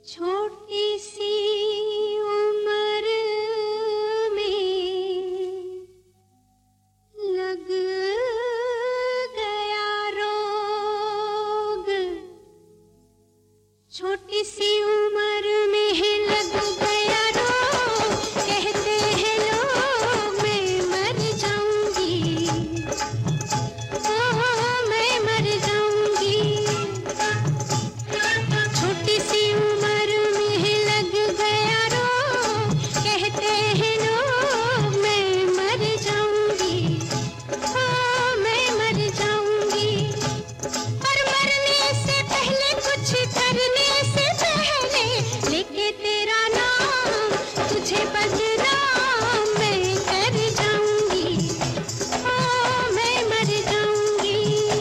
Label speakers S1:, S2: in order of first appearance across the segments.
S1: छोटी सी उम्र में लग गया रोग। छोटी सी उम्र में लग गया रोग। कहते हैं लोग मैं मर जाऊंगी, ओह मैं मर जाऊंगी। छोटी सी उम्र में लग गया रोग। कहते हैं लोग मैं मर जाऊंगी, ओह मैं मर जाऊंगी। पर मरने से पहले कुछ करने से पहले लेके तेरा नाम तुझे बदनाम मैं कर जाऊंगी, ओह मैं मर जाऊंगी।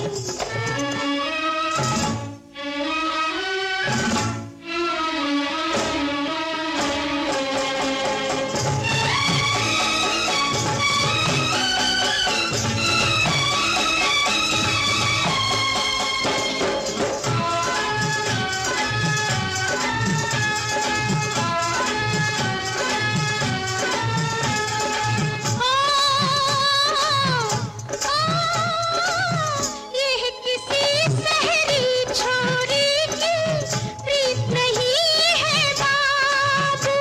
S1: यह किसी शहरी छोरी की प्रीत नहीं है बाबू।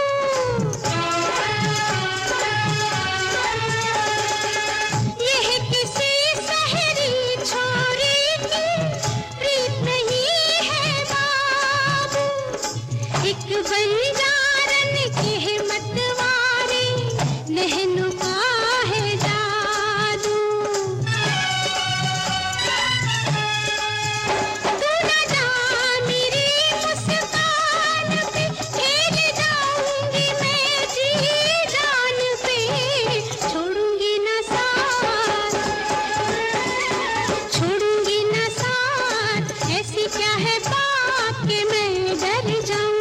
S1: यह किसी शहरी छोरी की प्रीत नहीं है बाबू। एक बंजारन के मतवारे नहनु का है जादू। तू न जा मेरी मुस्कान पे, खेल जाऊंगी मैं जी जान पे। छोड़ूंगी न साथ, छोड़ूंगी न साथ। ऐसी क्या है बात कि मैं डर जाऊं।